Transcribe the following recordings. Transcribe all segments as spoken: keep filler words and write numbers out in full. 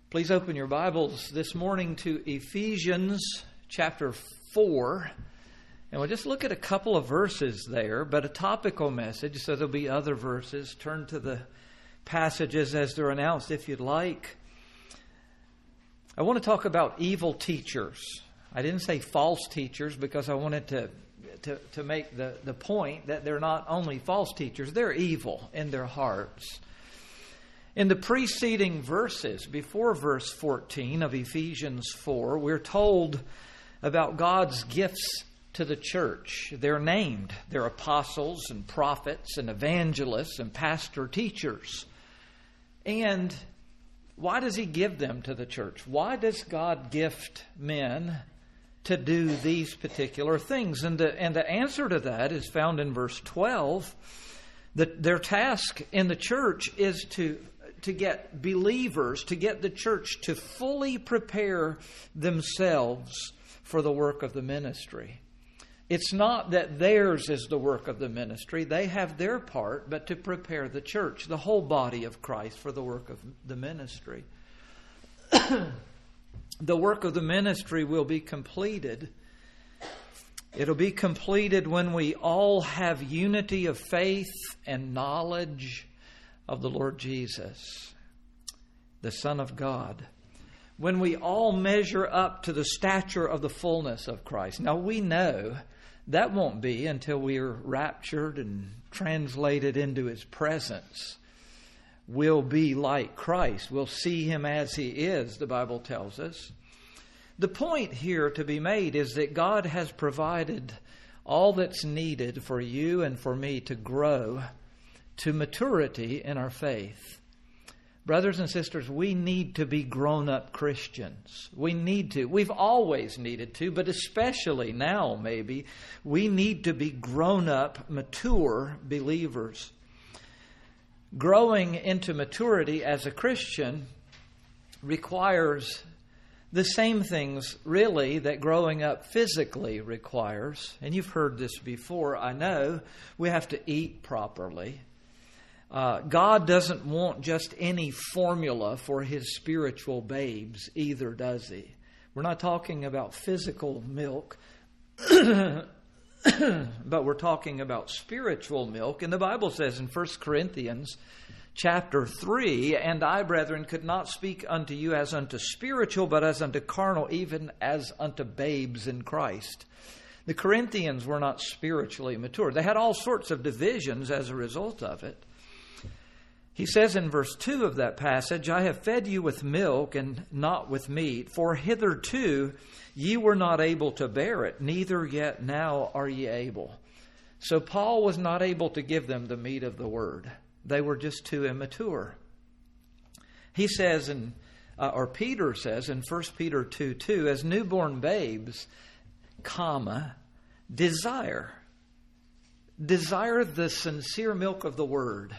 Please open your Bibles this morning to Ephesians chapter four. And we'll just look at a couple of verses there, but a topical message, so there'll be other verses. Turn to the passages as they're announced if you'd like. I want to talk about evil teachers. I didn't say false teachers because I wanted to, to, to make the, the point that they're not only false teachers, they're evil in their hearts. In the preceding verses, before verse fourteen of Ephesians four, we're told about God's gifts to the church. They're named. They're apostles and prophets and evangelists and pastor teachers. And why does He give them to the church? Why does God gift men to do these particular things? And the, and the answer to that is found in verse twelve. That their task in the church is to to get believers, to get the church to fully prepare themselves for the work of the ministry. It's not that theirs is the work of the ministry. They have their part, but to prepare the church, the whole body of Christ, for the work of the ministry. The work of the ministry will be completed. It'll be completed when we all have unity of faith and knowledge of the Lord Jesus, the Son of God. When we all measure up to the stature of the fullness of Christ. Now we know that won't be until we are raptured and translated into His presence. We'll be like Christ. We'll see Him as He is, the Bible tells us. The point here to be made is that God has provided all that's needed for you and for me to grow to maturity in our faith. Brothers and sisters, we need to be grown-up Christians. We need to. We've always needed to, but especially now maybe, we need to be grown-up, mature believers. Growing into maturity as a Christian requires the same things, really, that growing up physically requires. And you've heard this before, I know. We have to eat properly. Uh, God doesn't want just any formula for His spiritual babes either, does He? We're not talking about physical milk, but we're talking about spiritual milk. And the Bible says in First Corinthians chapter three, "And I, brethren, could not speak unto you as unto spiritual, but as unto carnal, even as unto babes in Christ." The Corinthians were not spiritually mature. They had all sorts of divisions as a result of it. He says in verse two of that passage, "I have fed you with milk and not with meat, for hitherto ye were not able to bear it, neither yet now are ye able." So Paul was not able to give them the meat of the word. They were just too immature. He says, in, uh, or Peter says in First Peter two two, "As newborn babes, comma, desire. Desire the sincere milk of the word."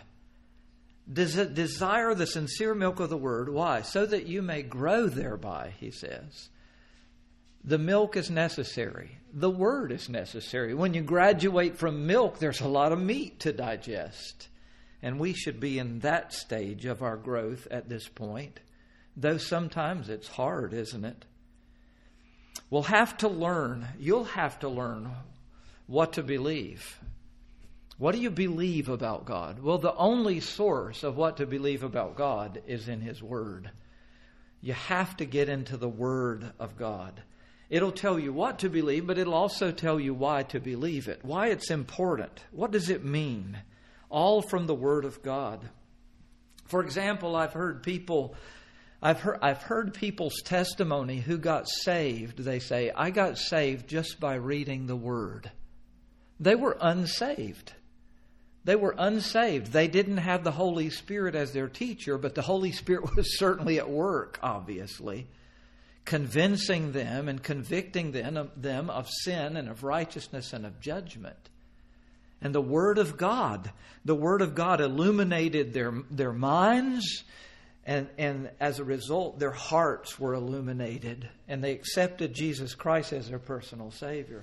Desire the sincere milk of the word. Why? So that you may grow thereby, he says. The milk is necessary. The word is necessary. When you graduate from milk, there's a lot of meat to digest. And we should be in that stage of our growth at this point. Though sometimes it's hard, isn't it? We'll have to learn. You'll have to learn what to believe. What do you believe about God? Well, the only source of what to believe about God is in His Word. You have to get into the Word of God. It'll tell you what to believe, but it'll also tell you why to believe it, why it's important. What does it mean? All from the Word of God. For example, I've heard people, I've heard, I've heard people's testimony who got saved. They say, "I got saved just by reading the Word." They were unsaved. They were unsaved. They didn't have the Holy Spirit as their teacher, but the Holy Spirit was certainly at work, obviously, convincing them and convicting them of, them of sin and of righteousness and of judgment. And the Word of God, the Word of God illuminated their, their minds, and, and as a result, their hearts were illuminated, and they accepted Jesus Christ as their personal Savior.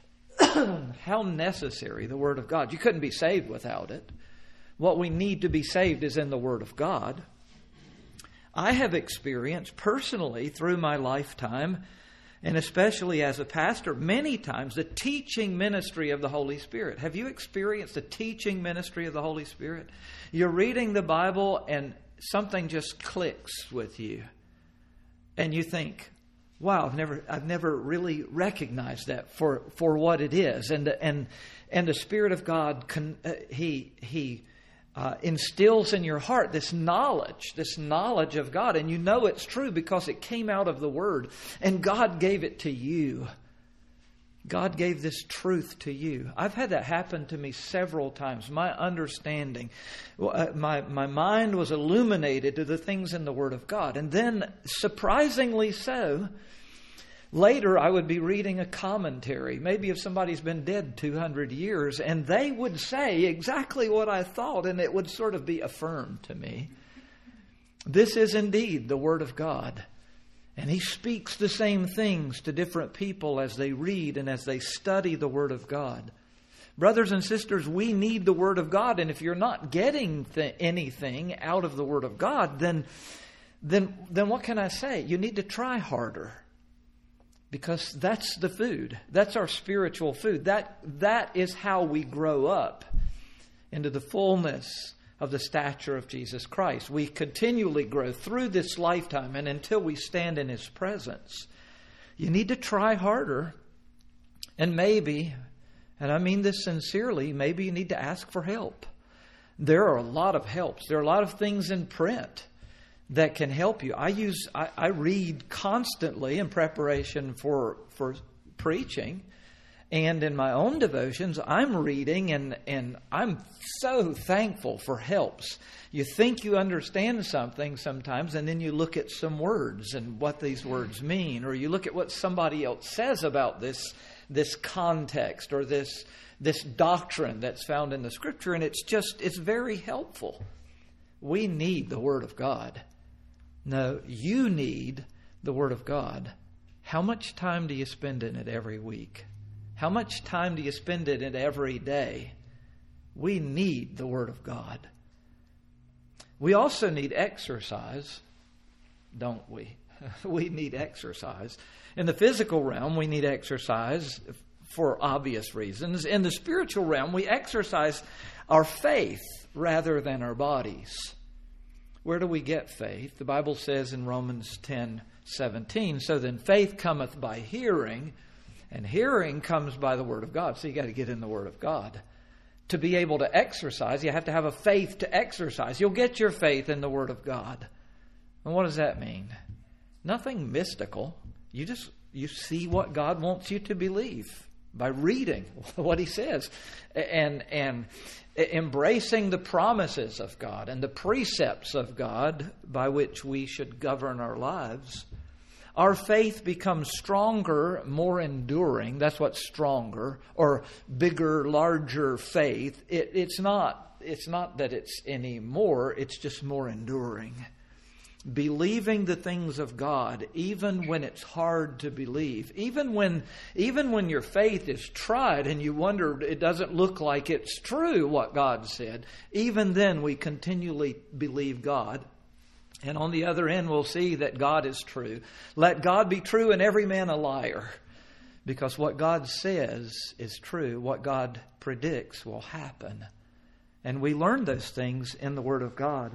How necessary the Word of God. You couldn't be saved without it. What we need to be saved is in the Word of God. I have experienced personally through my lifetime, and especially as a pastor, many times the teaching ministry of the Holy Spirit. Have you experienced the teaching ministry of the Holy Spirit? You're reading the Bible and something just clicks with you. And you think, wow, I've never I've never really recognized that for, for what it is. And and and the Spirit of God, can, uh, He He uh, instills in your heart this knowledge, this knowledge of God. And you know it's true because it came out of the Word. And God gave it to you. God gave this truth to you. I've had that happen to me several times. My understanding, my, my mind was illuminated to the things in the Word of God. And then, surprisingly so, later I would be reading a commentary, maybe if somebody's been dead two hundred years, and they would say exactly what I thought, and it would sort of be affirmed to me. This is indeed the Word of God. And He speaks the same things to different people as they read and as they study the Word of God. Brothers and sisters, we need the Word of God. And if you're not getting th- anything out of the Word of God, then, then, then what can I say? You need to try harder. Because that's the food. That's our spiritual food. That, that is how we grow up into the fullness of the stature of Jesus Christ. We continually grow through this lifetime and until we stand in His presence. You need to try harder. And maybe, and I mean this sincerely, maybe you need to ask for help. There are a lot of helps. There are a lot of things in print that can help you. I use, I, I read constantly in preparation for, for preaching. And in my own devotions, I'm reading and, and I'm so thankful for helps. You think you understand something sometimes, and then you look at some words and what these words mean, or you look at what somebody else says about this, this context or this, this doctrine that's found in the Scripture, and it's just, it's very helpful. We need the Word of God. No, you need the Word of God. How much time do you spend in it every week? How much time do you spend in it every day? We need the Word of God. We also need exercise, don't we? We need exercise. In the physical realm, we need exercise for obvious reasons. In the spiritual realm, we exercise our faith rather than our bodies. Where do we get faith? The Bible says in Romans ten seventeen, so then faith cometh by hearing, and hearing comes by the Word of God. So you got to get in the Word of God. To be able to exercise, you have to have a faith to exercise. You'll get your faith in the Word of God. And what does that mean? Nothing mystical. You just, you see what God wants you to believe by reading what He says. And, and embracing the promises of God and the precepts of God by which we should govern our lives. Our faith becomes stronger, more enduring. That's what's stronger, or bigger, larger faith. It, it's not, it's not that it's any more, it's just more enduring. Believing the things of God, even when it's hard to believe. Even when, even when your faith is tried and you wonder, it doesn't look like it's true what God said. Even then we continually believe God. And on the other end, we'll see that God is true. Let God be true and every man a liar. Because what God says is true. What God predicts will happen. And we learn those things in the Word of God.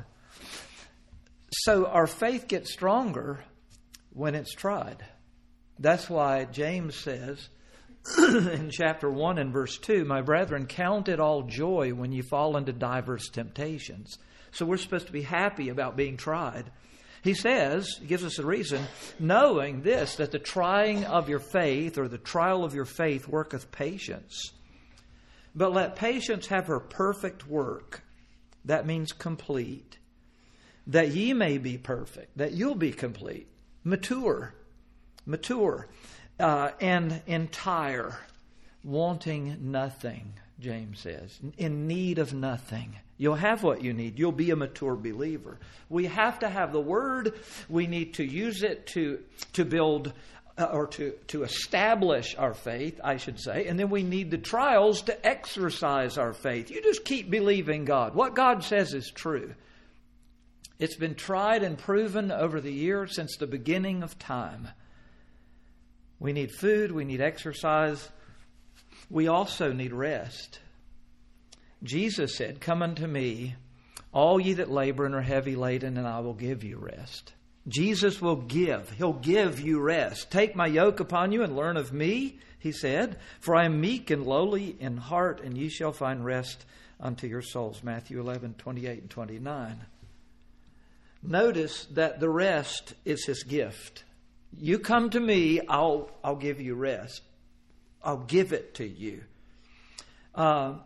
So our faith gets stronger when it's tried. That's why James says in chapter one and verse two, my brethren, count it all joy when you fall into diverse temptations. So we're supposed to be happy about being tried. He says, he gives us a reason, knowing this, that the trying of your faith or the trial of your faith worketh patience. But let patience have her perfect work. That means complete. That ye may be perfect, that you'll be complete, mature, mature, uh, and entire, wanting nothing, James says, in need of nothing. You'll have what you need. You'll be a mature believer. We have to have the Word. We need to use it to, to build uh, or to, to establish our faith, I should say. And then we need the trials to exercise our faith. You just keep believing God. What God says is true. It's been tried and proven over the years since the beginning of time. We need food, we need exercise. We also need rest. Jesus said, "Come unto me, all ye that labor and are heavy laden, and I will give you rest." Jesus will give. He'll give you rest. "Take my yoke upon you and learn of me," he said, "for I am meek and lowly in heart, and ye shall find rest unto your souls." Matthew eleven, twenty-eight and twenty-nine. Notice that the rest is his gift. You come to me, I'll, I'll give you rest. I'll give it to you. Uh,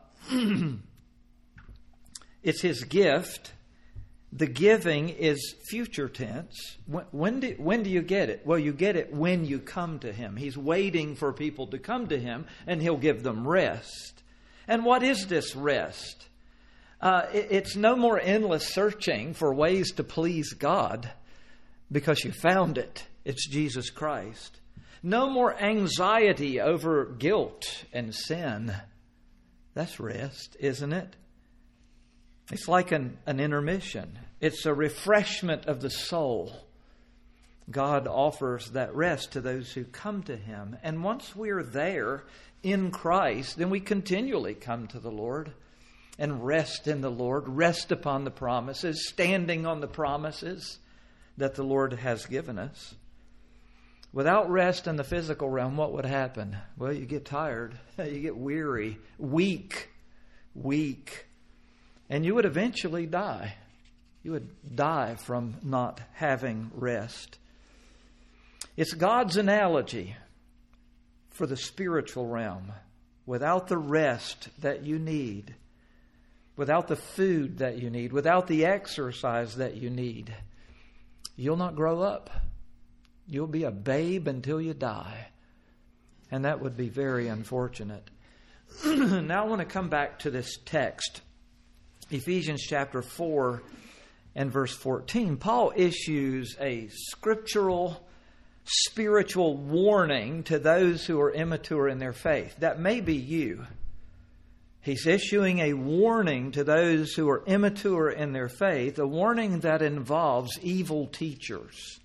it's his gift. The giving is future tense. When, when, do, when do you get it? Well, you get it when you come to him. He's waiting for people to come to him, and he'll give them rest. And what is this rest? Uh, it, it's no more endless searching for ways to please God because you found it. It's Jesus Christ. No more anxiety over guilt and sin. That's rest, isn't it? It's like an, an intermission. It's a refreshment of the soul. God offers that rest to those who come to him. And once we're there in Christ, then we continually come to the Lord and rest in the Lord, rest upon the promises, standing on the promises that the Lord has given us. Without rest in the physical realm, what would happen? Well, you get tired, you get weary, weak, weak. And you would eventually die. You would die from not having rest. It's God's analogy for the spiritual realm. Without the rest that you need, without the food that you need, without the exercise that you need, you'll not grow up. You'll be a babe until you die. And that would be very unfortunate. Now I want to come back to this text. Ephesians chapter four and verse fourteen. Paul issues a scriptural, spiritual warning to those who are immature in their faith. That may be you. He's issuing a warning to those who are immature in their faith, a warning that involves evil teachers.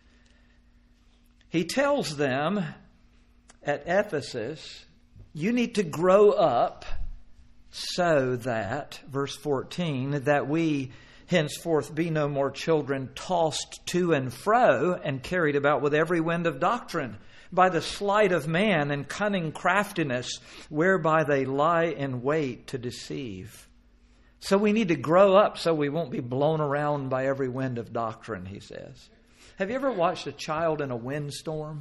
He tells them at Ephesus, you need to grow up so that, verse fourteen, that we henceforth be no more children tossed to and fro and carried about with every wind of doctrine, by the sleight of man and cunning craftiness, whereby they lie in wait to deceive. So we need to grow up so we won't be blown around by every wind of doctrine, he says. Have you ever watched a child in a windstorm?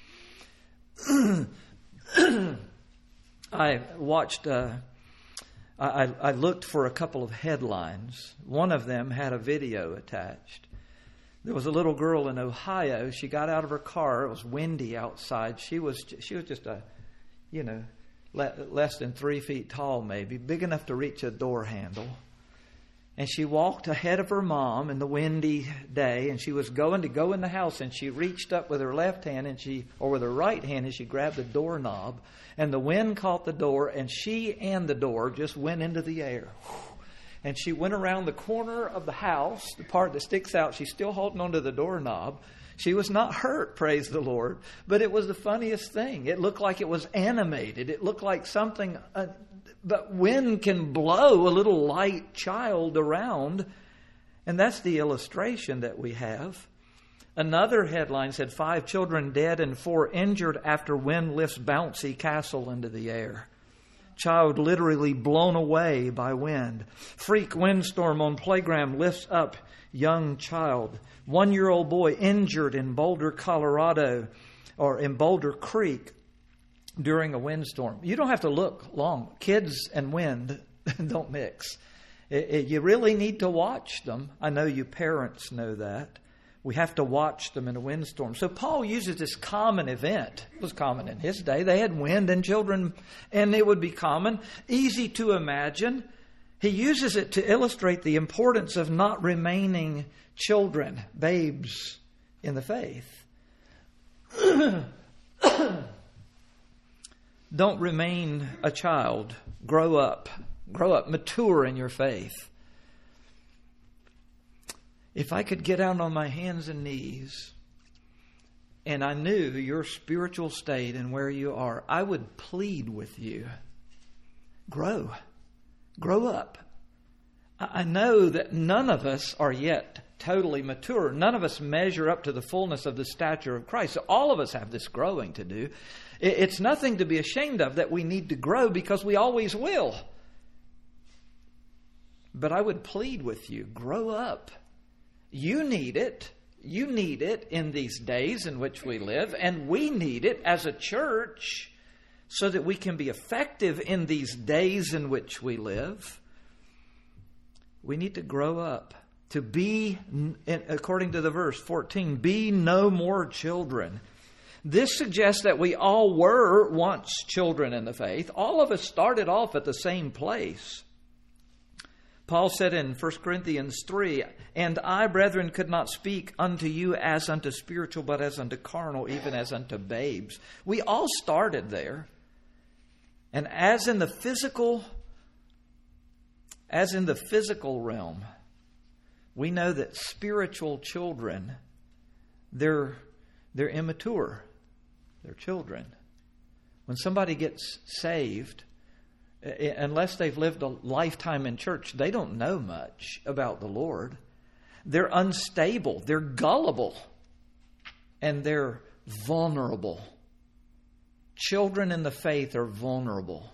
I watched... Uh, I, I looked for a couple of headlines. One of them had a video attached. There was a little girl in Ohio. She got out of her car. It was windy outside. She was she was just a, you know, le- less than three feet tall, maybe, big enough to reach a door handle. And she walked ahead of her mom in the windy day, and she was going to go in the house, and she reached up with her left hand and she, or with her right hand, and she grabbed the doorknob, and the wind caught the door, and she and the door just went into the air. And she went around the corner of the house, the part that sticks out. She's still holding onto the doorknob. She was not hurt, praise the Lord, but it was the funniest thing. It looked like it was animated. It looked like something... Uh, But wind can blow a little light child around. And that's the illustration that we have. Another headline said, five children dead and four injured after wind lifts bouncy castle into the air. Child literally blown away by wind. Freak windstorm on playground lifts up young child. One-year-old boy injured in Boulder, Colorado, or in Boulder Creek, during a windstorm. You don't have to look long. Kids and wind don't mix. It, it, you really need to watch them. I know you parents know that. We have to watch them in a windstorm. So Paul uses this common event. It was common in his day. They had wind and children, and it would be common. Easy to imagine. He uses it to illustrate the importance of not remaining children, babes in the faith. Don't remain a child. Grow up. Grow up. Mature in your faith. If I could get out on my hands and knees and I knew your spiritual state and where you are, I would plead with you. Grow. Grow up. I know that none of us are yet totally mature. None of us measure up to the fullness of the stature of Christ. So all of us have this growing to do. It's nothing to be ashamed of that we need to grow, because we always will. But I would plead with you, grow up. You need it. You need it in these days in which we live, and we need it as a church so that we can be effective in these days in which we live. We need to grow up to be, according to the verse fourteen, be no more children. This suggests that we all were once children in the faith. All of us started off at the same place. Paul said in First Corinthians three, "And I, brethren, could not speak unto you as unto spiritual, but as unto carnal, even as unto babes." We all started there. And as in the physical, as in the physical realm, we know that spiritual children, they're, they're immature. They're children. When somebody gets saved, unless they've lived a lifetime in church, they don't know much about the Lord. They're unstable. They're gullible. And they're vulnerable. Children in the faith are vulnerable.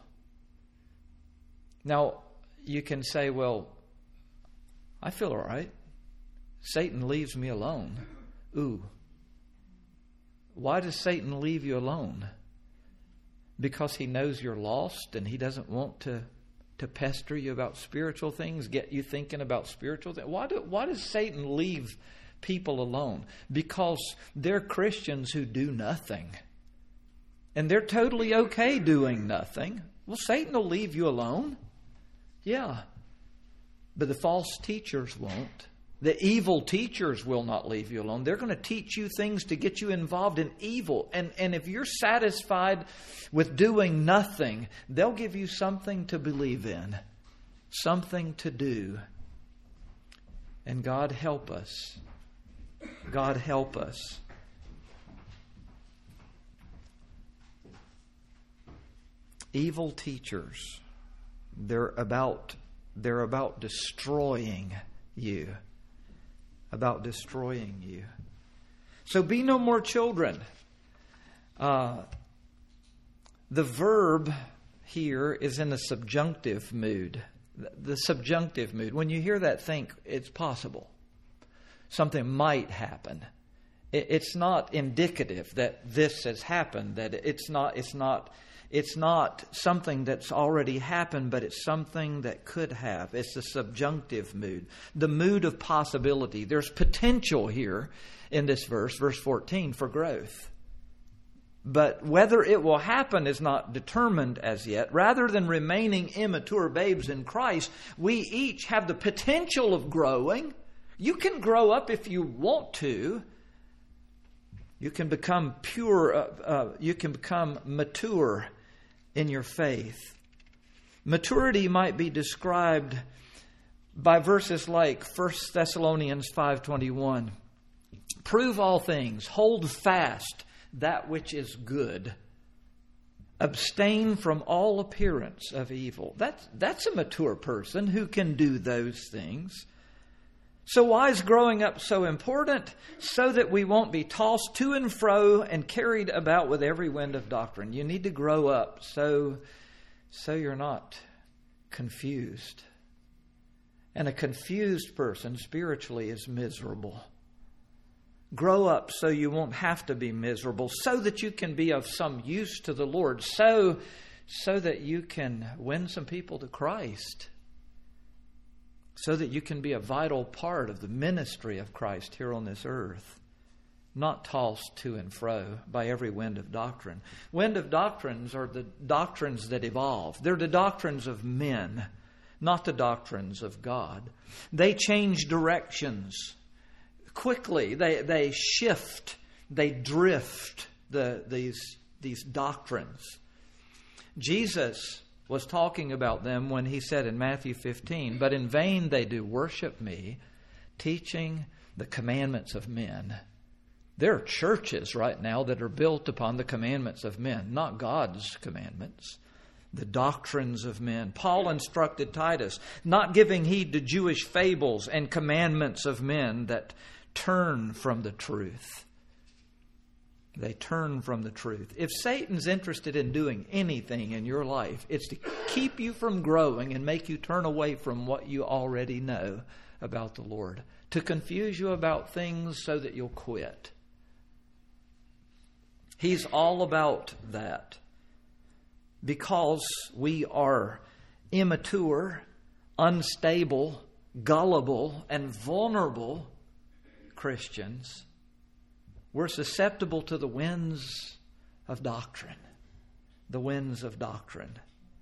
Now, you can say, well, I feel all right. Satan leaves me alone. Ooh. Why does Satan leave you alone? Because he knows you're lost and he doesn't want to, to pester you about spiritual things, get you thinking about spiritual things. Why, do, why does Satan leave people alone? Because they're Christians who do nothing. And they're totally okay doing nothing. Well, Satan will leave you alone. Yeah. But the false teachers won't. The evil teachers will not leave you alone. They're going to teach you things to get you involved in evil. And, and if you're satisfied with doing nothing, they'll give you something to believe in, something to do. And God help us. God help us. Evil teachers, they're about, they're about destroying you. About destroying you. So be no more children. Uh, the verb here is in the subjunctive mood. The, the subjunctive mood. When you hear that, think it's possible. Something might happen. It, it's not indicative that this has happened. That it's not. It's not. It's not something that's already happened, but it's something that could have. It's the subjunctive mood, the mood of possibility. There's potential here in this verse, verse fourteen, for growth. But whether it will happen is not determined as yet. Rather than remaining immature babes in Christ, we each have the potential of growing. You can grow up if you want to. You can become pure, uh, uh, you can become mature in your faith. Maturity might be described by verses like First Thessalonians five twenty-one. Prove all things, hold fast that which is good. Abstain from all appearance of evil. That's, that's a mature person who can do those things. So why is growing up so important? So that we won't be tossed to and fro and carried about with every wind of doctrine. You need to grow up so, so you're not confused. And a confused person spiritually is miserable. Grow up so you won't have to be miserable, so that you can be of some use to the Lord, so, so that you can win some people to Christ. So that you can be a vital part of the ministry of Christ here on this earth. Not tossed to and fro by every wind of doctrine. Wind of doctrines are the doctrines that evolve. They're the doctrines of men, not the doctrines of God. They change directions quickly. They they shift. They drift the these these doctrines. Jesus was talking about them when he said in Matthew fifteen, "But in vain they do worship me, teaching the commandments of men. There are churches right now that are built upon the commandments of men, not God's commandments, the doctrines of men. Paul instructed Titus, not giving heed to Jewish fables and commandments of men that turn from the truth. They turn from the truth. If Satan's interested in doing anything in your life, it's to keep you from growing and make you turn away from what you already know about the Lord, to confuse you about things so that you'll quit. He's all about that because we are immature, unstable, gullible, and vulnerable Christians. We're susceptible to the winds of doctrine. The winds of doctrine.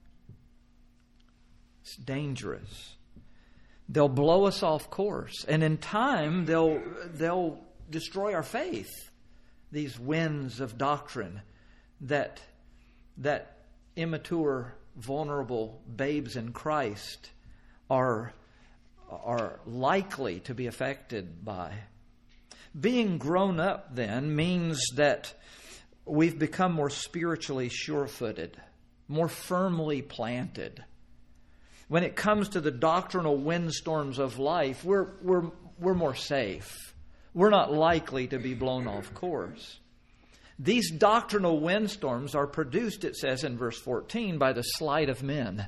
It's dangerous. They'll blow us off course. And in time, they'll, they'll destroy our faith. These winds of doctrine that, that immature, vulnerable babes in Christ are, are likely to be affected by. Being grown up, then, means that we've become more spiritually sure-footed, more firmly planted. When it comes to the doctrinal windstorms of life, we're, we're, we're more safe. We're not likely to be blown off course. These doctrinal windstorms are produced, it says in verse fourteen, by the sleight of men,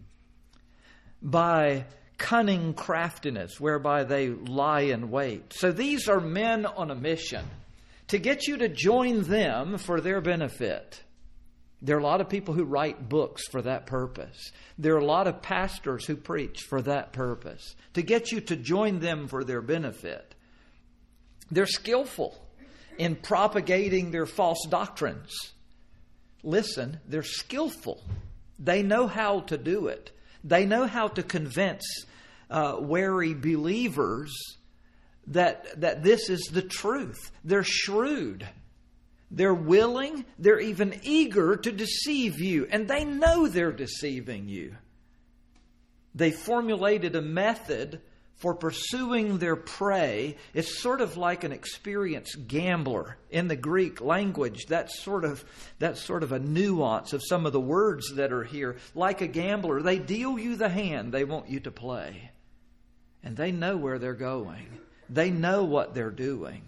by cunning craftiness, whereby they lie in wait. So these are men on a mission to get you to join them for their benefit. There are a lot of people who write books for that purpose. There are a lot of pastors who preach for that purpose, to get you to join them for their benefit. They're skillful in propagating their false doctrines. Listen, they're skillful. They know how to do it. They know how to convince uh, wary believers that, that this is the truth. They're shrewd. They're willing. They're even eager to deceive you. And they know they're deceiving you. They formulated a method for pursuing their prey. It's sort of like an experienced gambler in the Greek language. That's sort of that's sort of a nuance of some of the words that are here. Like a gambler, they deal you the hand they want you to play. And they know where they're going. They know what they're doing.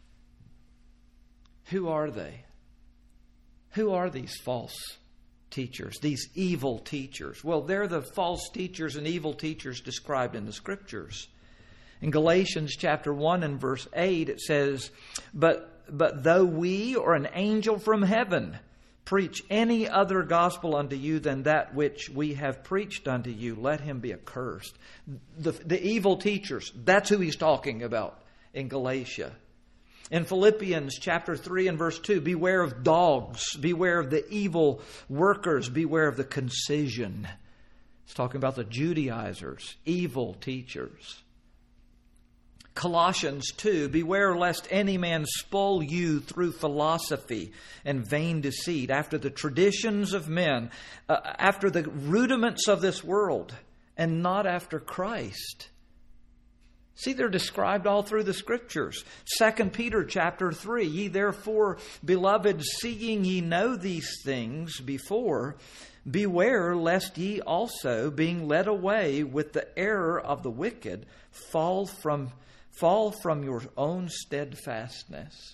Who are they? Who are these false teachers, these evil teachers? Well, they're the false teachers and evil teachers described in the Scriptures. In Galatians chapter one and verse eight, it says, But, but though we or an angel from heaven preach any other gospel unto you than that which we have preached unto you, let him be accursed. The, the evil teachers, that's who he's talking about in Galatia. In Philippians chapter three and verse two, beware of dogs, beware of the evil workers, beware of the concision. It's talking about the Judaizers, evil teachers. Colossians two, beware lest any man spoil you through philosophy and vain deceit, after the traditions of men, uh, after the rudiments of this world, and not after Christ. See, they're described all through the Scriptures. Second Peter chapter three, ye therefore, beloved, seeing ye know these things before, beware lest ye also, being led away with the error of the wicked, fall from, fall from your own steadfastness.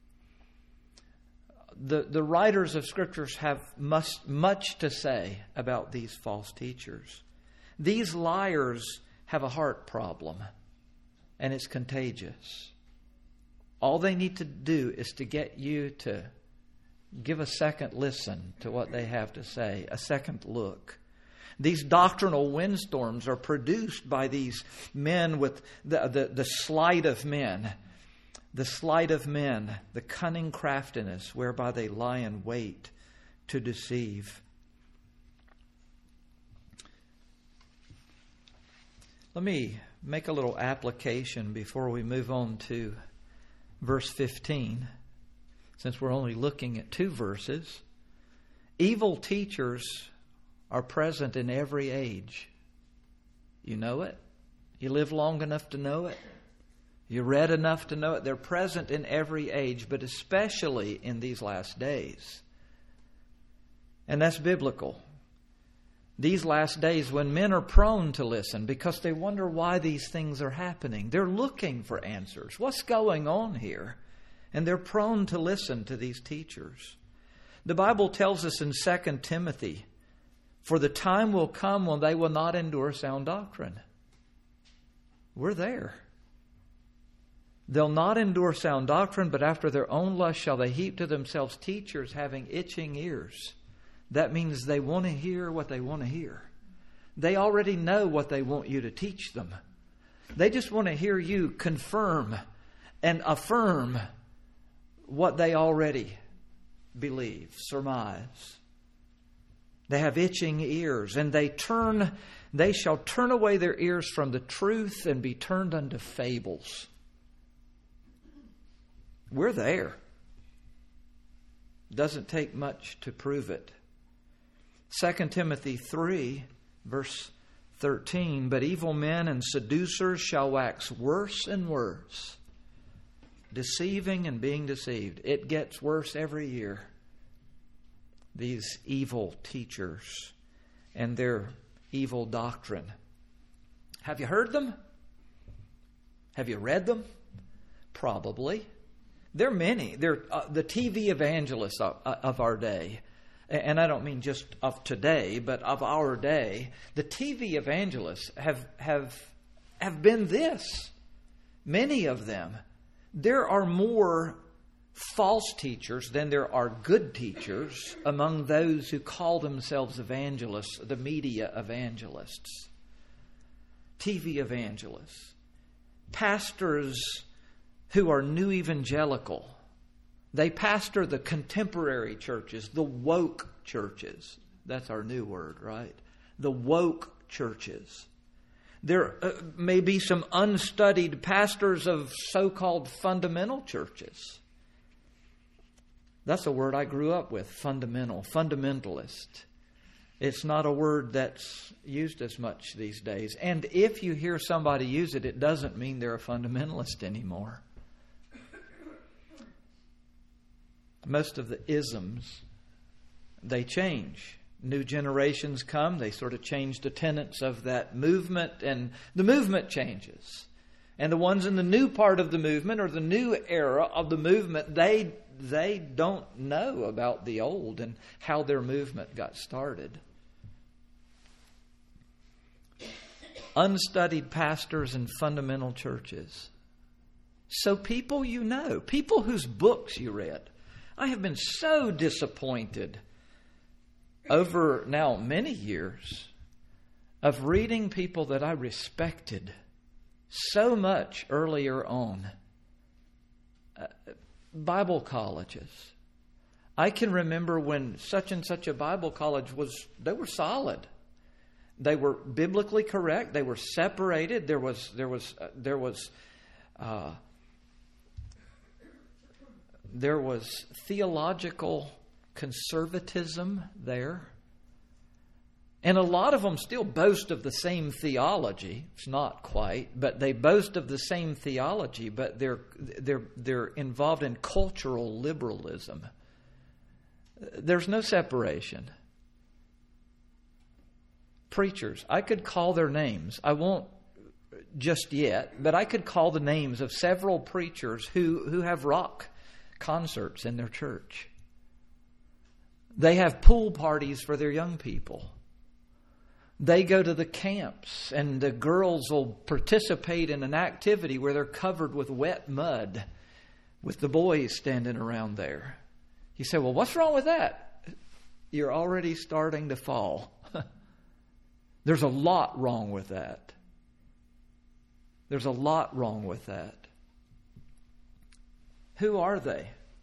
The, the writers of Scriptures have much, much to say about these false teachers. These liars have a heart problem. And it's contagious. All they need to do is to get you to give a second listen to what they have to say, a second look. These doctrinal windstorms are produced by these men with the, the, the sleight of men. The sleight of men, the cunning craftiness whereby they lie in wait to deceive. Let me make a little application before we move on to verse fifteen, since we're only looking at two verses. Evil teachers are present in every age. You know it. You live long enough to know it. You read enough to know it. They're present in every age, but especially in these last days. And that's biblical. These last days when men are prone to listen because they wonder why these things are happening. They're looking for answers. What's going on here? And they're prone to listen to these teachers. The Bible tells us in Second Timothy, for the time will come when they will not endure sound doctrine. We're there. They'll not endure sound doctrine, but after their own lust shall they heap to themselves teachers having itching ears. That means they want to hear what they want to hear. They already know what they want you to teach them. They just want to hear you confirm and affirm what they already believe, surmise. They have itching ears, and they turn, they shall turn away their ears from the truth and be turned unto fables. We're there. Doesn't take much to prove it. Second Timothy three, verse thirteen, but evil men and seducers shall wax worse and worse, deceiving and being deceived. It gets worse every year. These evil teachers and their evil doctrine. Have you heard them? Have you read them? Probably. There are many. They're uh, the T V evangelists of, uh, of our day. And I don't mean just of today, but of our day. The T V evangelists have have have been this. Many of them. There are more false teachers than there are good teachers among those who call themselves evangelists, the media evangelists. T V evangelists. Pastors who are new evangelical. They pastor the contemporary churches, the woke churches. That's our new word, right? The woke churches. There uh, may be some unstudied pastors of so-called fundamental churches. That's a word I grew up with, fundamental, fundamentalist. It's not a word that's used as much these days. And if you hear somebody use it, it doesn't mean they're a fundamentalist anymore. Most of the isms, they change. New generations come, they sort of change the tenets of that movement, and the movement changes. And the ones in the new part of the movement, or the new era of the movement, they they don't know about the old and how their movement got started. Unstudied pastors in fundamental churches. So people you know, people whose books you read. I have been so disappointed over now many years of reading people that I respected so much earlier on. Uh, Bible colleges. I can remember when such and such a Bible college was, they were solid. They were biblically correct. They were separated. There was, there was, uh, there was, uh, There was theological conservatism there. And a lot of them still boast of the same theology. It's not quite, but they boast of the same theology, but they're they're they're involved in cultural liberalism. There's no separation. Preachers, I could call their names. I won't just yet, but I could call the names of several preachers who, who have rock concerts in their church. They have pool parties for their young people. They go to the camps, and the girls will participate in an activity where they're covered with wet mud with the boys standing around there. You say, well, what's wrong with that? You're already starting to fall. There's a lot wrong with that. There's a lot wrong with that. Who are they?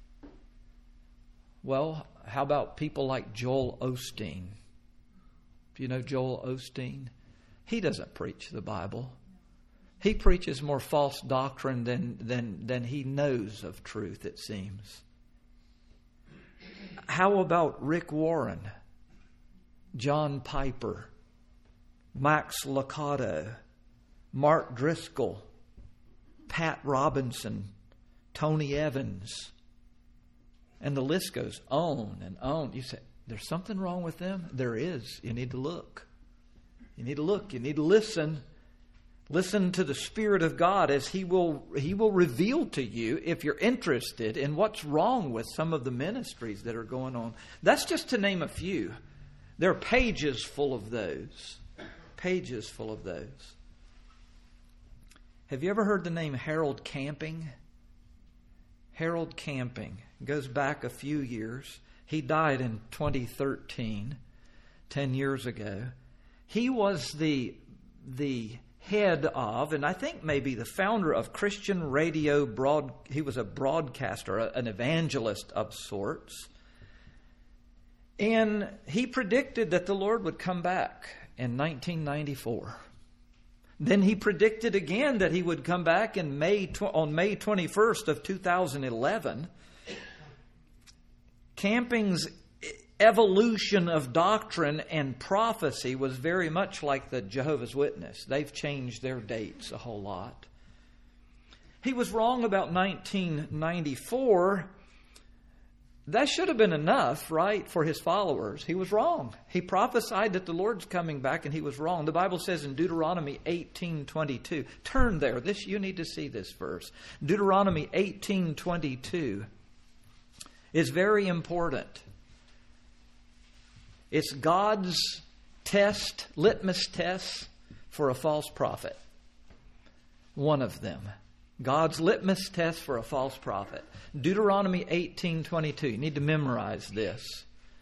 Well, how about people like Joel Osteen? Do you know Joel Osteen? He doesn't preach the Bible. He preaches more false doctrine than, than, than he knows of truth, it seems. How about Rick Warren, John Piper, Max Lucado, Mark Driscoll, Pat Robinson, Tony Evans. And the list goes on and on. You say, there's something wrong with them? There is. You need to look. You need to look. You need to listen. Listen to the Spirit of God as He will, He will reveal to you if you're interested in what's wrong with some of the ministries that are going on. That's just to name a few. There are pages full of those. Pages full of those. Have you ever heard the name Harold Camping? Harold Camping. It goes back a few years. He died in twenty thirteen, ten years ago. He was the, the head of, and I think maybe the founder of Christian Radio Broad. He was a broadcaster, an evangelist of sorts. And he predicted that the Lord would come back in nineteen ninety-four. Then he predicted again that he would come back in May on May twenty-first of two thousand eleven. Camping's evolution of doctrine and prophecy was very much like the Jehovah's Witness. They've changed their dates a whole lot. He was wrong about nineteen ninety-four. That should have been enough, right, for his followers. He was wrong. He prophesied that the Lord's coming back, and he was wrong. The Bible says in Deuteronomy eighteen twenty-two. Turn there. This you need to see this verse. Deuteronomy eighteen twenty-two is very important. It's God's test, litmus test for a false prophet. One of them. God's litmus test for a false prophet. Deuteronomy eighteen twenty-two. You need to memorize this.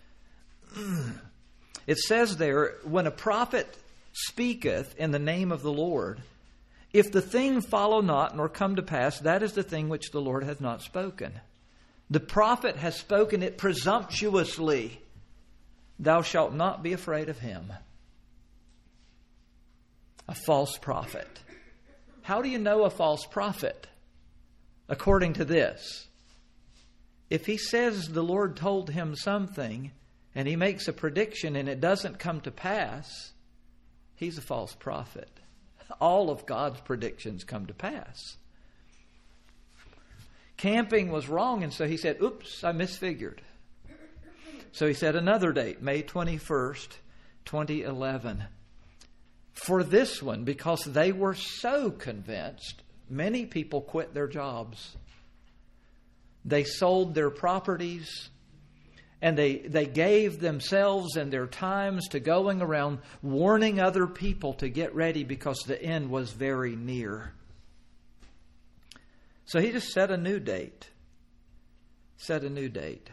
It says there, when a prophet speaketh in the name of the Lord, if the thing follow not nor come to pass, that is the thing which the Lord hath not spoken. The prophet has spoken it presumptuously. Thou shalt not be afraid of him. A false prophet. How do you know a false prophet? According to this. If he says the Lord told him something and he makes a prediction and it doesn't come to pass, he's a false prophet. All of God's predictions come to pass. Camping was wrong, and so he said, oops, I misfigured. So he said another date, May twenty-first, twenty eleven. For this one, because they were so convinced, many people quit their jobs. They sold their properties, and they, they gave themselves and their times to going around warning other people to get ready because the end was very near. So he just set a new date. Set a new date.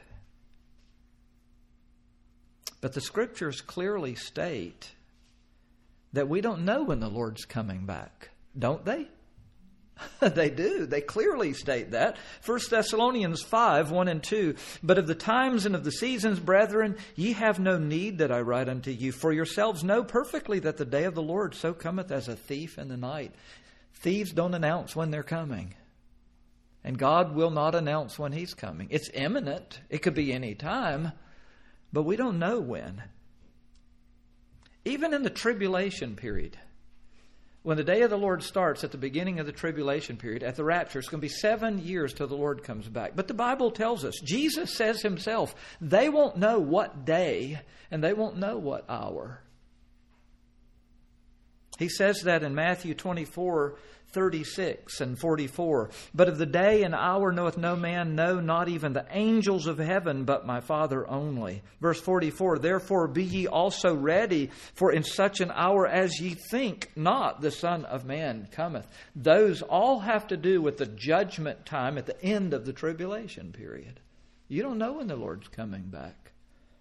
But the Scriptures clearly state that we don't know when the Lord's coming back. Don't they? They do. They clearly state that. First Thessalonians five, one and two. But of the times and of the seasons, brethren, ye have no need that I write unto you. For yourselves know perfectly that the day of the Lord so cometh as a thief in the night. Thieves don't announce when they're coming. And God will not announce when He's coming. It's imminent. It could be any time. But we don't know when. Even in the tribulation period, when the day of the Lord starts at the beginning of the tribulation period, at the rapture, it's going to be seven years till the Lord comes back. But the Bible tells us, Jesus says Himself, they won't know what day and they won't know what hour. He says that in Matthew twenty-four, thirty-six and forty-four. But of the day and hour knoweth no man, no, not even the angels of heaven, but my Father only. Verse forty-four, therefore be ye also ready, for in such an hour as ye think not the Son of Man cometh. Those all have to do with the judgment time at the end of the tribulation period. You don't know when the Lord's coming back.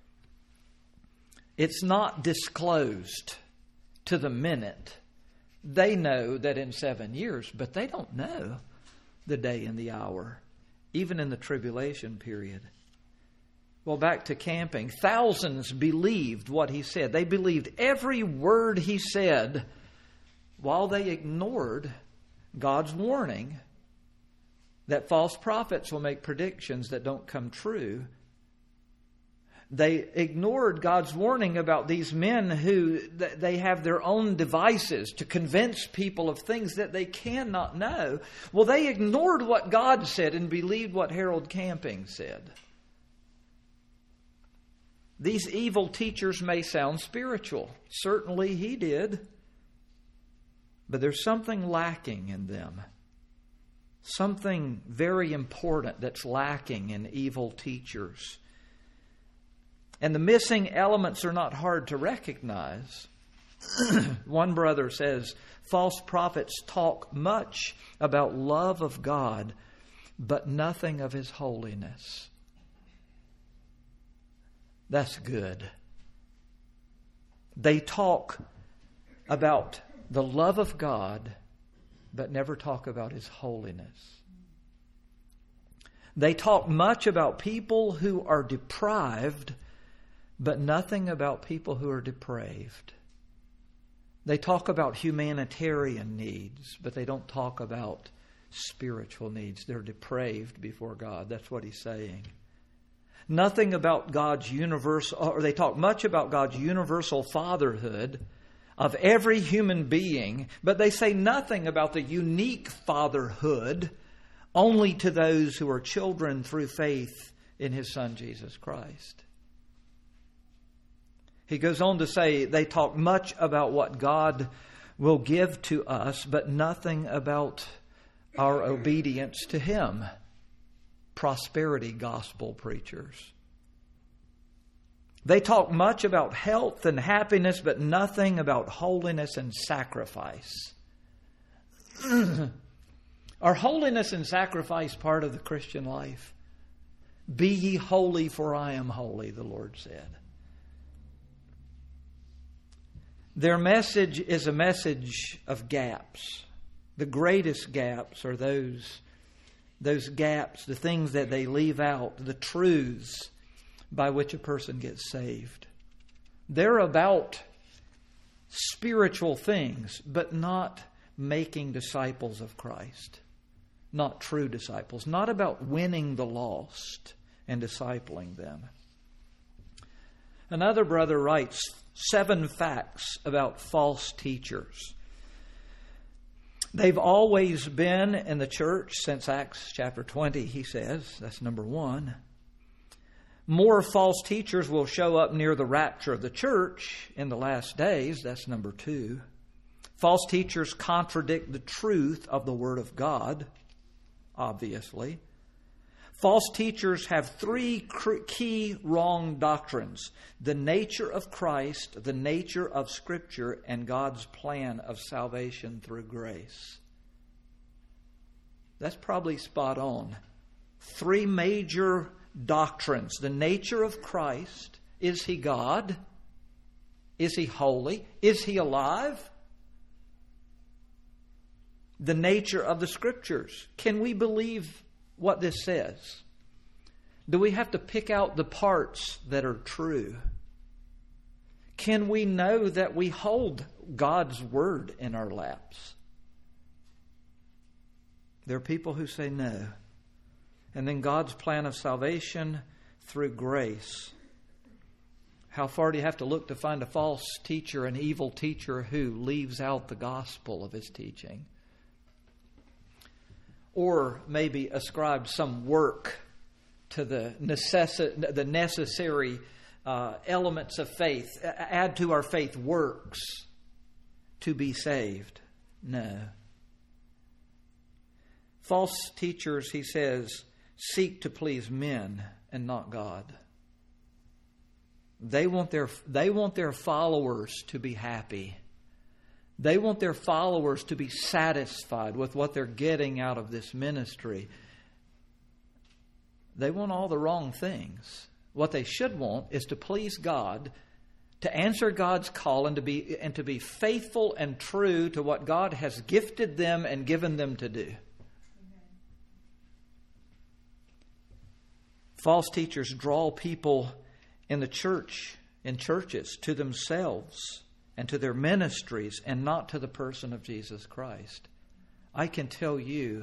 It's not disclosed to the minute. They know that in seven years, but they don't know the day and the hour, even in the tribulation period. Well, back to camping. Thousands believed what he said. They believed every word he said, while they ignored God's warning that false prophets will make predictions that don't come true. They ignored God's warning about these men who they have their own devices to convince people of things that they cannot know. Well, they ignored what God said and believed what Harold Camping said. These evil teachers may sound spiritual. Certainly he did. But there's something lacking in them. Something very important that's lacking in evil teachers. And the missing elements are not hard to recognize. One brother says, false prophets talk much about love of God, but nothing of His holiness. That's good. They talk about the love of God, but never talk about His holiness. They talk much about people who are deprived, but nothing about people who are depraved. They talk about humanitarian needs, but they don't talk about spiritual needs. They're depraved before God. That's what he's saying. Nothing about God's universal, or they talk much about God's universal fatherhood of every human being, but they say nothing about the unique fatherhood only to those who are children through faith in His Son, Jesus Christ. He goes on to say they talk much about what God will give to us, but nothing about our obedience to Him. Prosperity gospel preachers. They talk much about health and happiness, but nothing about holiness and sacrifice. Are holiness and sacrifice part of the Christian life? Be ye holy, for I am holy, the Lord said. Their message is a message of gaps. The greatest gaps are those, those gaps, the things that they leave out, the truths by which a person gets saved. They're about spiritual things, but not making disciples of Christ. Not true disciples. Not about winning the lost and discipling them. Another brother writes seven facts about false teachers. They've always been in the church since Acts chapter twenty, he says. That's number one. More false teachers will show up near the rapture of the church in the last days. That's number two. False teachers contradict the truth of the Word of God, obviously. False teachers have three key wrong doctrines: the nature of Christ, the nature of Scripture, and God's plan of salvation through grace. That's probably spot on. Three major doctrines. The nature of Christ. Is He God? Is He holy? Is He alive? The nature of the Scriptures. Can we believe what this says? Do we have to pick out the parts that are true? Can we know that we hold God's Word in our laps? There are people who say no. And then God's plan of salvation through grace. How far do you have to look to find a false teacher, an evil teacher who leaves out the gospel of his teaching? Or maybe ascribe some work to the, necessi- the necessary uh, elements of faith. Add to our faith works to be saved. No. False teachers, he says, seek to please men and not God. They want their, they want their followers to be happy. They want their followers to be satisfied with what they're getting out of this ministry. They want all the wrong things. What they should want is to please God, to answer God's call, and to be and to be faithful and true to what God has gifted them and given them to do. False teachers draw people in the church, in churches, to themselves and to their ministries, and not to the person of Jesus Christ. I can tell you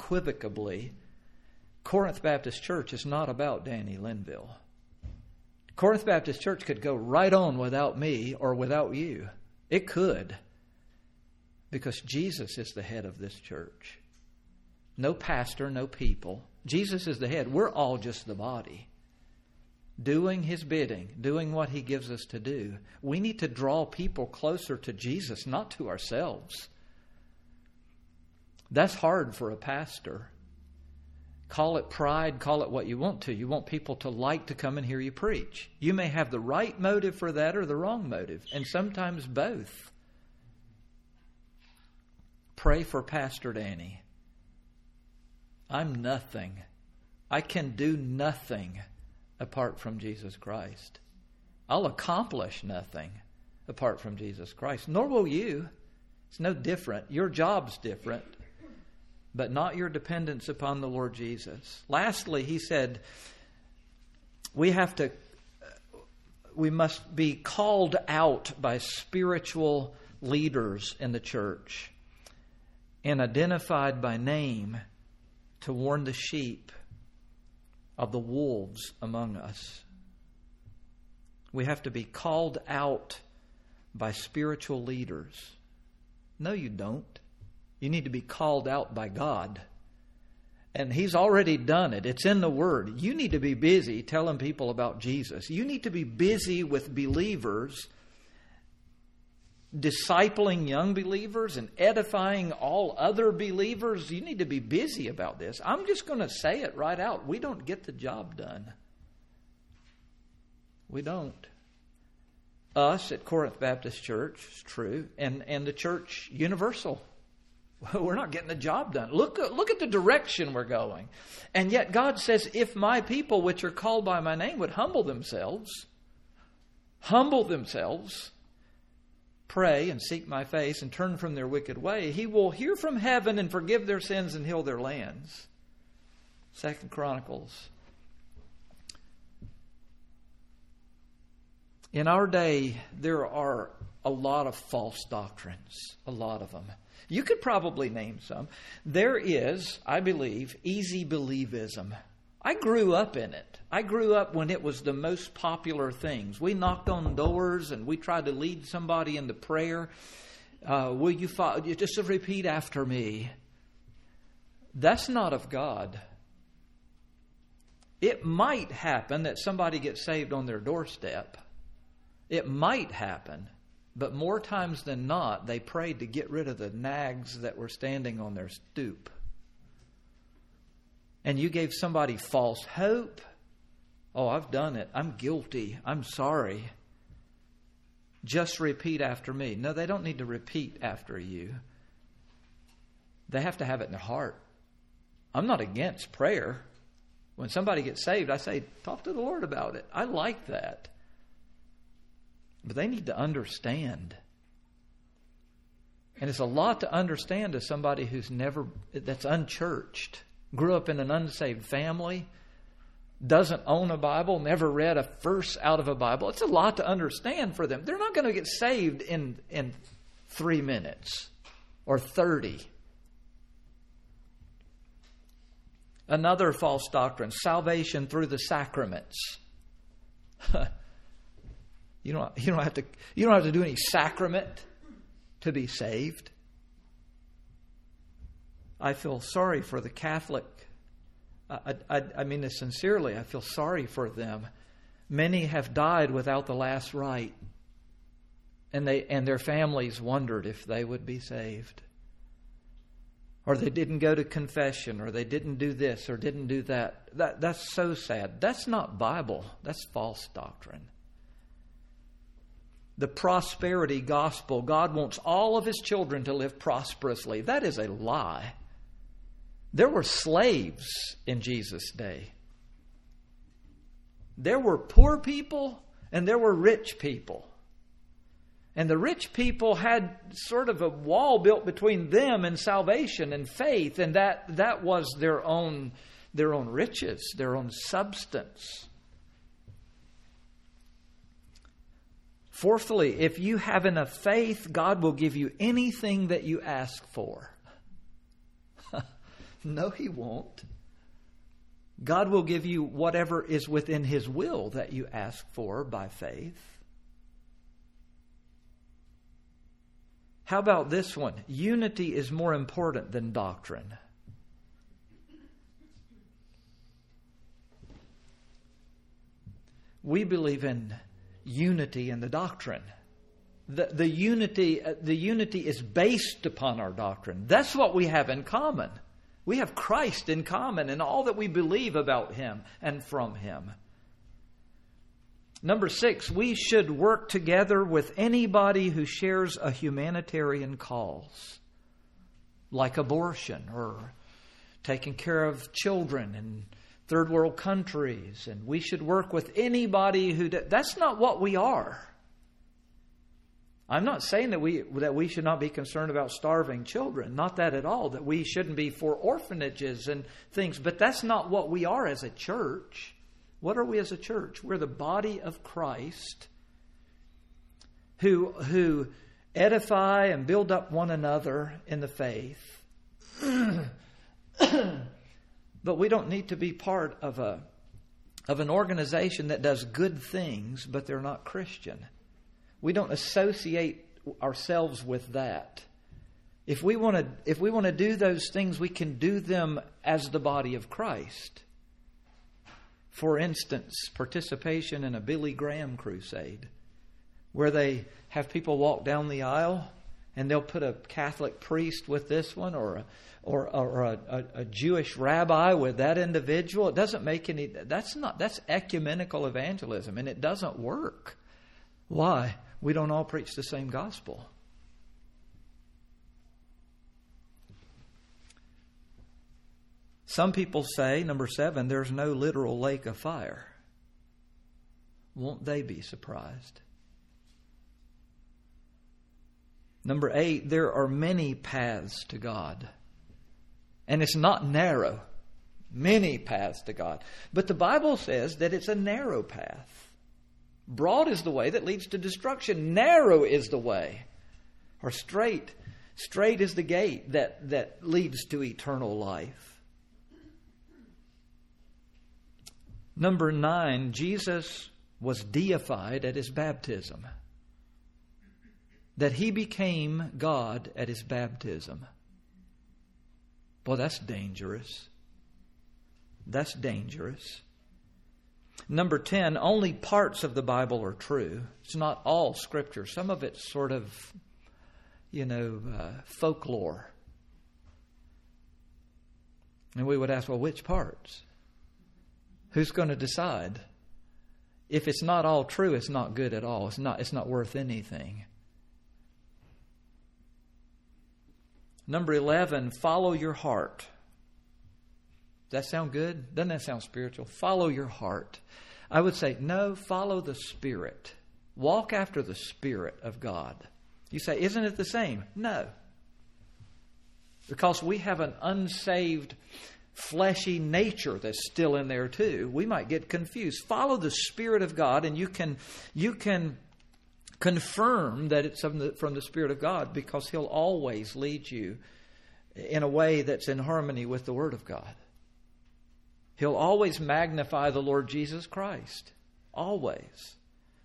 unequivocally, Corinth Baptist Church is not about Danny Linville. Corinth Baptist Church could go right on without me or without you. It could. Because Jesus is the head of this church. No pastor, no people. Jesus is the head. We're all just the body. Doing His bidding, doing what He gives us to do. We need to draw people closer to Jesus, not to ourselves. That's hard for a pastor. Call it pride, call it what you want to. You want people to like to come and hear you preach. You may have the right motive for that or the wrong motive, and sometimes both. Pray for Pastor Danny. I'm nothing. I can do nothing apart from Jesus Christ. I'll accomplish nothing apart from Jesus Christ. Nor will you. It's no different. Your job's different, but not your dependence upon the Lord Jesus. Lastly, he said, we have to, we must be called out by spiritual leaders in the church and identified by name to warn the sheep of the wolves among us. We have to be called out by spiritual leaders. No, you don't. You need to be called out by God. And He's already done it. It's in the Word. You need to be busy telling people about Jesus. You need to be busy with believers, discipling young believers and edifying all other believers. You need to be busy about this. I'm just going to say it right out. We don't get the job done. We don't. Us at Corinth Baptist Church, it's true, and, and the church universal. We're not getting the job done. Look, look at the direction we're going. And yet God says, if my people which are called by my name would humble themselves, humble themselves, pray and seek my face and turn from their wicked way, He will hear from heaven and forgive their sins and heal their lands. Second Chronicles. In our day, there are a lot of false doctrines, a lot of them. You could probably name some. There is, I believe, easy believism. I grew up in it. I grew up when it was the most popular things. We knocked on doors and we tried to lead somebody into prayer. Uh, will you follow? Just repeat after me. That's not of God. It might happen that somebody gets saved on their doorstep. It might happen. But more times than not, they prayed to get rid of the nags that were standing on their stoop. And you gave somebody false hope. Oh, I've done it. I'm guilty. I'm sorry. Just repeat after me. No, they don't need to repeat after you. They have to have it in their heart. I'm not against prayer. When somebody gets saved, I say, talk to the Lord about it. I like that. But they need to understand. And it's a lot to understand as somebody who's never, that's unchurched, grew up in an unsaved family, doesn't own a Bible, never read a verse out of a Bible. It's a lot to understand for them. They're not going to get saved in, in three minutes or thirty. Another false doctrine, salvation through the sacraments. You don't, you don't have to, you don't have to do any sacrament to be saved. I feel sorry for the Catholic. I, I, I mean this sincerely. I feel sorry for them. Many have died without the last rite. And they and their families wondered if they would be saved. Or they didn't go to confession, or they didn't do this, or didn't do that. That that's so sad. That's not Bible. That's false doctrine. The prosperity gospel, God wants all of His children to live prosperously. That is a lie. There were slaves in Jesus' day. There were poor people and there were rich people. And the rich people had sort of a wall built between them and salvation and faith, and that, that was their own, their own riches, their own substance. Fourthly, if you have enough faith, God will give you anything that you ask for. No, He won't. God will give you whatever is within His will that you ask for by faith. How about this one? Unity is more important than doctrine. We believe in unity in the doctrine. The, the unity, the unity is based upon our doctrine. That's what we have in common. We have Christ in common in all that we believe about Him and from Him. Number six, we should work together with anybody who shares a humanitarian cause, like abortion or taking care of children in third world countries. And we should work with anybody who... Do, that's not what we are. I'm not saying that we that we should not be concerned about starving children. Not that at all. That we shouldn't be for orphanages and things. But that's not what we are as a church. What are we as a church? We're the body of Christ who, who edify and build up one another in the faith. But we don't need to be part of a of an organization that does good things, but they're not Christian. We don't associate ourselves with that. If we want to, if we want to do those things, we can do them as the body of Christ. For instance, participation in a Billy Graham crusade, where they have people walk down the aisle and they'll put a Catholic priest with this one, or a, or, or a, a, a Jewish rabbi with that individual. It doesn't make any. That's not. That's ecumenical evangelism, and it doesn't work. Why? We don't all preach the same gospel. Some people say, number seven, there's no literal lake of fire. Won't they be surprised? Number eight, there are many paths to God. And it's not narrow. Many paths to God. But the Bible says that it's a narrow path. Broad is the way that leads to destruction. Narrow is the way. Or straight. Straight is the gate that, that leads to eternal life. Number nine, Jesus was deified at His baptism. That He became God at His baptism. Boy, that's dangerous. That's dangerous. Number ten, only parts of the Bible are true. It's not all Scripture. Some of it's sort of, you know, uh, folklore. And we would ask, well, which parts? Who's going to decide? If it's not all true, it's not good at all. It's not, it's not worth anything. Number eleven, follow your heart. Does that sound good? Doesn't that sound spiritual? Follow your heart. I would say, no, follow the Spirit. Walk after the Spirit of God. You say, isn't it the same? No. Because we have an unsaved, fleshy nature that's still in there too. We might get confused. Follow the Spirit of God, and you can you can confirm that it's from the, from the Spirit of God, because He'll always lead you in a way that's in harmony with the Word of God. He'll always magnify the Lord Jesus Christ. Always.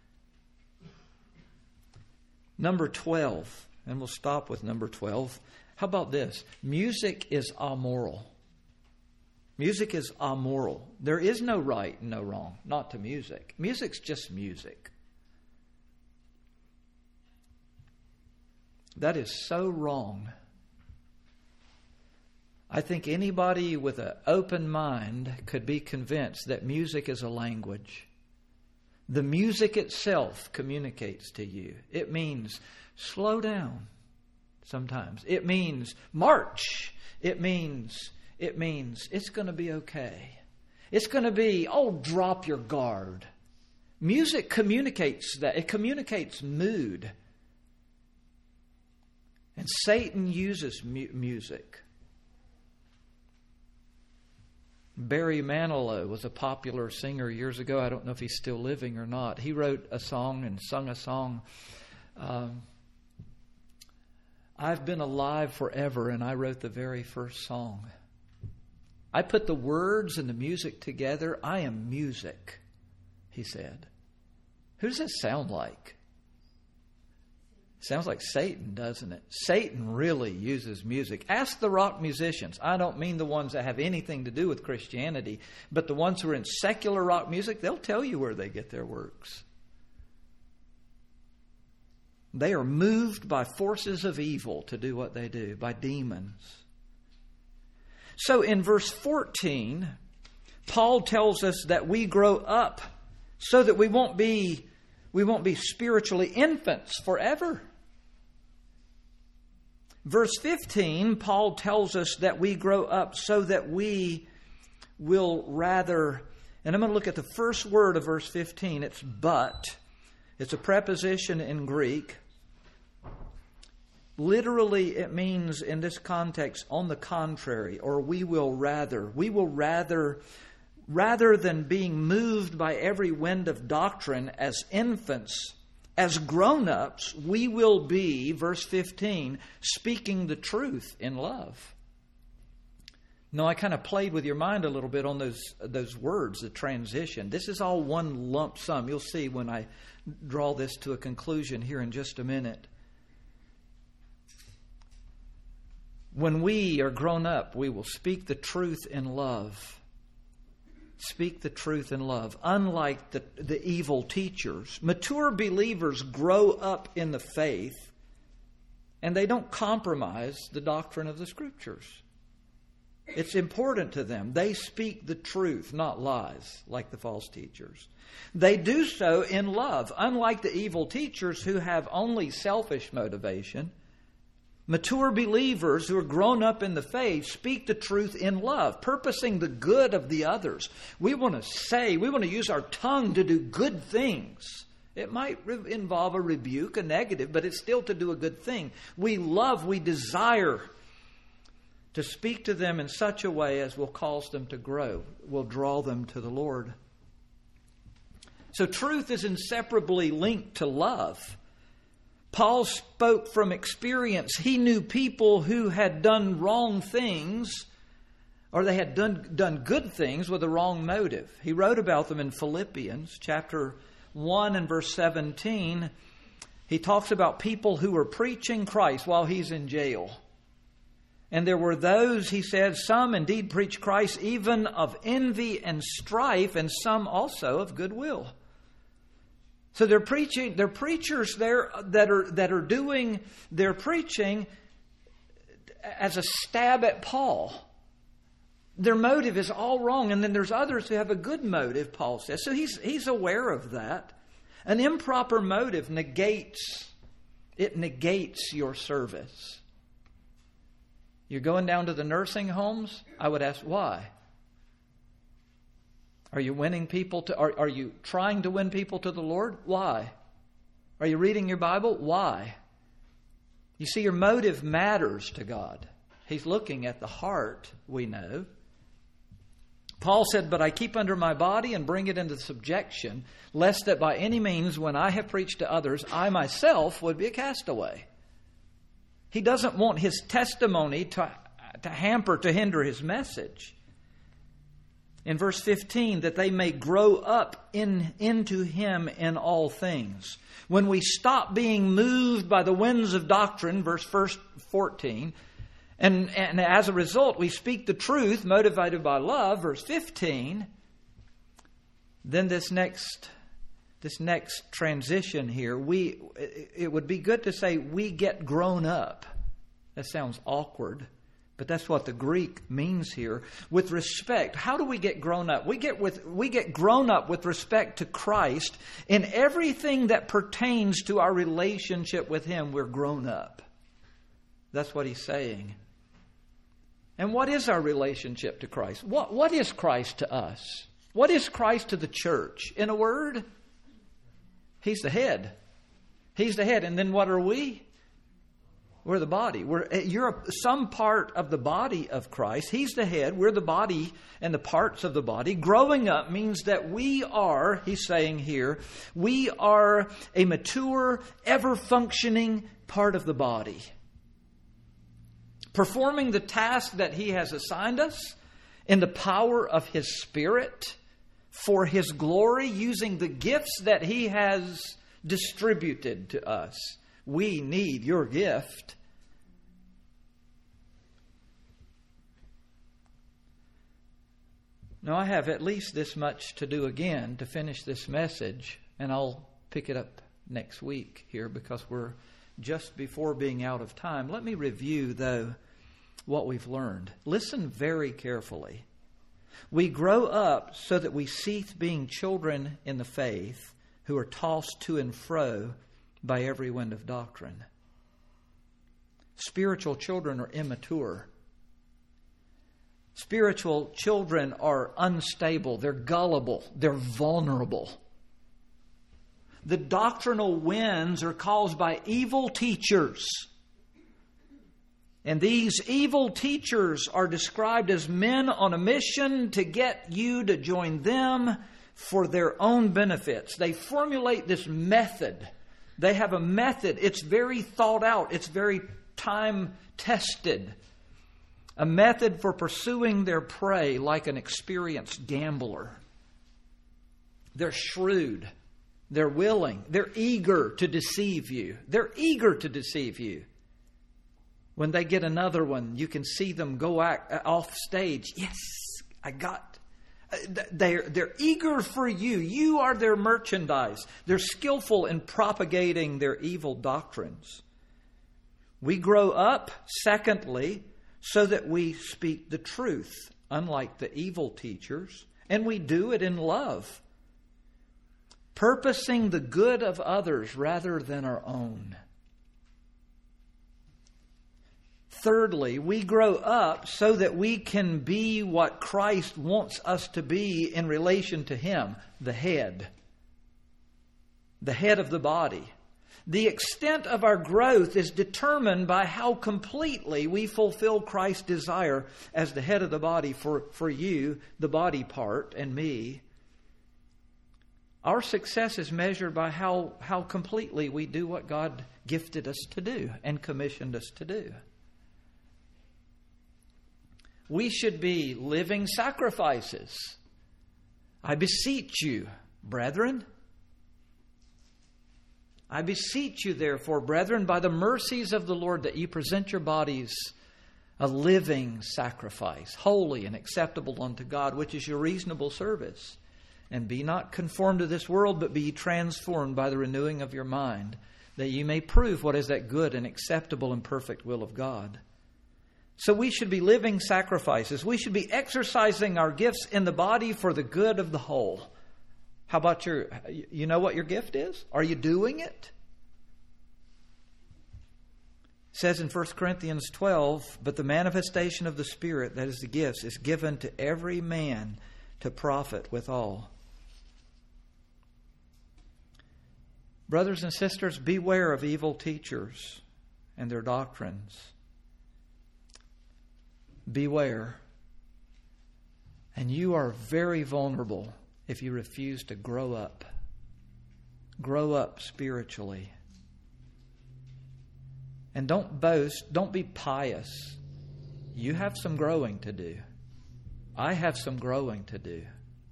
Number twelve, and we'll stop with number twelve. How about this? Music is amoral. Music is amoral. There is no right and no wrong, not to music. Music's just music. That is so wrong. I think anybody with an open mind could be convinced that music is a language. The music itself communicates to you. It means slow down sometimes. It means march. It means, it means it's going to be okay. It's going to be, oh, drop your guard. Music communicates that. It communicates mood. And Satan uses mu- music. Barry Manilow was a popular singer years ago. I don't know if he's still living or not. He wrote a song and sung a song. Um, I've been alive forever, and I wrote the very first song. I put the words and the music together. I am music, he said. Who does that sound like? Sounds like Satan, doesn't it? Satan really uses music. Ask the rock musicians. I don't mean the ones that have anything to do with Christianity, but the ones who are in secular rock music, they'll tell you where they get their works. They are moved by forces of evil to do what they do, by demons. So in verse fourteen, Paul tells us that we grow up so that we won't be, we won't be spiritually infants forever. Verse fifteen, Paul tells us that we grow up so that we will rather, and I'm going to look at the first word of verse fifteen. It's but. It's a preposition in Greek. Literally, it means in this context, on the contrary, or we will rather. We will rather, rather than being moved by every wind of doctrine as infants, as grown-ups, we will be, verse fifteen, speaking the truth in love. No, I kind of played with your mind a little bit on those those words, the transition. This is all one lump sum. You'll see when I draw this to a conclusion here in just a minute. When we are grown up, we will speak the truth in love. Speak the truth in love. Unlike the, the evil teachers, mature believers grow up in the faith and they don't compromise the doctrine of the Scriptures. It's important to them. They speak the truth, not lies, like the false teachers. They do so in love. Unlike the evil teachers who have only selfish motivation, mature believers who are grown up in the faith speak the truth in love, purposing the good of the others. We want to say, we want to use our tongue to do good things. It might re- involve a rebuke, a negative, but it's still to do a good thing. We love, we desire to speak to them in such a way as will cause them to grow, will draw them to the Lord. So truth is inseparably linked to love. Paul spoke from experience. He knew people who had done wrong things, or they had done, done good things with a wrong motive. He wrote about them in Philippians chapter one and verse seventeen. He talks about people who were preaching Christ while he's in jail. And there were those, he said, some indeed preach Christ even of envy and strife, and some also of goodwill. So they're preaching, they're preachers there that are that are doing their preaching as a stab at Paul. Their motive is all wrong, and then there's others who have a good motive, Paul says. So he's he's aware of that. An improper motive negates it negates your service. You're going down to the nursing homes? I would ask, why? Are you winning people to, are, are you trying to win people to the Lord? Why? Are you reading your Bible? Why? You see, your motive matters to God. He's looking at the heart, we know. Paul said, but I keep under my body and bring it into subjection, lest that by any means, when I have preached to others, I myself would be a castaway. He doesn't want his testimony to, to hamper, to hinder his message. In verse fifteen, that they may grow up in, into him in all things. When we stop being moved by the winds of doctrine, verse fourteen, and, and as a result we speak the truth motivated by love, verse fifteen, then this next this next transition here, we it would be good to say we get grown up. That sounds awkward. But that's what the Greek means here. With respect, how do we get grown up? We get with we get grown up with respect to Christ in everything that pertains to our relationship with Him. We're grown up. That's what he's saying. And what is our relationship to Christ? What what is Christ to us? What is Christ to the church? In a word, He's the head. He's the head. And then what are we? We're the body. We're, you're a, some part of the body of Christ. He's the head. We're the body and the parts of the body. Growing up means that we are, he's saying here, we are a mature, ever-functioning part of the body. Performing the task that He has assigned us in the power of His Spirit for His glory, using the gifts that He has distributed to us. We need your gift. Now, I have at least this much to do again to finish this message, and I'll pick it up next week here because we're just before being out of time. Let me review, though, what we've learned. Listen very carefully. We grow up so that we cease being children in the faith who are tossed to and fro by every wind of doctrine. Spiritual children are immature. Spiritual children are unstable. They're gullible. They're vulnerable. The doctrinal winds are caused by evil teachers. And these evil teachers are described as men on a mission to get you to join them for their own benefits. They formulate this method. They have a method. It's very thought out. It's very time tested. A method for pursuing their prey like an experienced gambler. They're shrewd. They're willing. They're eager to deceive you. They're eager to deceive you. When they get another one, you can see them go act, off stage. Yes, I got. They're, they're eager for you. You are their merchandise. They're skillful in propagating their evil doctrines. We grow up, secondly, so that we speak the truth, unlike the evil teachers, and we do it in love, purposing the good of others rather than our own. Thirdly, we grow up so that we can be what Christ wants us to be in relation to Him, the head, the head of the body. The extent of our growth is determined by how completely we fulfill Christ's desire as the head of the body for, for you, the body part, and me. Our success is measured by how, how completely we do what God gifted us to do and commissioned us to do. We should be living sacrifices. I beseech you, brethren. I beseech you, therefore, brethren, by the mercies of the Lord, that you present your bodies a living sacrifice, holy and acceptable unto God, which is your reasonable service. And be not conformed to this world, but be transformed by the renewing of your mind, that you may prove what is that good and acceptable and perfect will of God. So we should be living sacrifices. We should be exercising our gifts in the body for the good of the whole. How about your, you know what your gift is? Are you doing it? It says in First Corinthians twelve, but the manifestation of the Spirit, that is the gifts, is given to every man to profit withal. Brothers and sisters, beware of evil teachers and their doctrines. Beware. And you are very vulnerable if you refuse to grow up. Grow up spiritually. And don't boast. Don't be pious. You have some growing to do. I have some growing to do.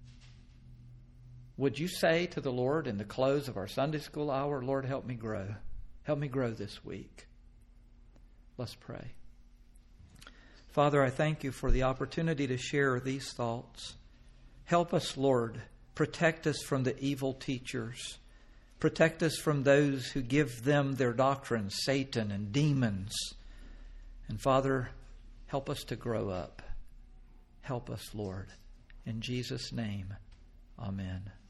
Would you say to the Lord in the close of our Sunday school hour, Lord, help me grow. Help me grow this week. Let's pray. Father, I thank you for the opportunity to share these thoughts. Help us, Lord. Protect us from the evil teachers. Protect us from those who give them their doctrines, Satan and demons. And Father, help us to grow up. Help us, Lord. In Jesus' name, amen.